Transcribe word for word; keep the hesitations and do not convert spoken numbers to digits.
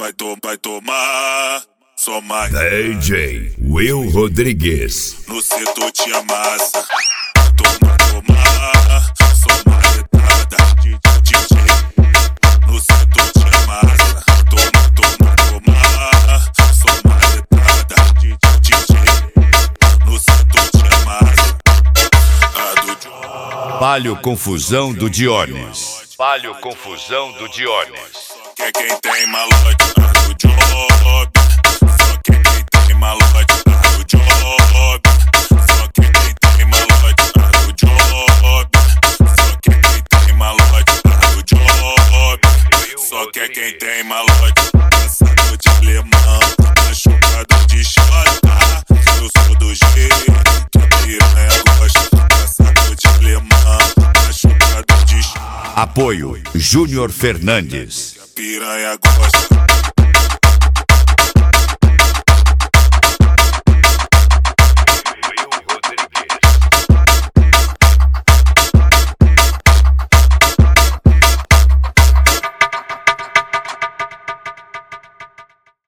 vai, to, vai tomar. Só mais D J Will Rodrigues. no setor te amassa. Toma, toma, só marretada. D J no setor te amassa. Toma, toma, toma, só marretada. D J no setor te amassa. A do Job. Palio Confusão do Dionis. Palio Confusão do Dionis. Só quer quem tem malote. A do Job. Só quer quem tem malote. A do Job. Só quer quem tem malote. A do Job. Só quer quem tem malote. A do Job. Só quer quem tem malote. Pensador de alemão, machucado de chota. Eu sou do jeito que a piranha gosta. Pensador de alemão, machucado de chota. Apoio Júnior Fernandes. A piranha gosta.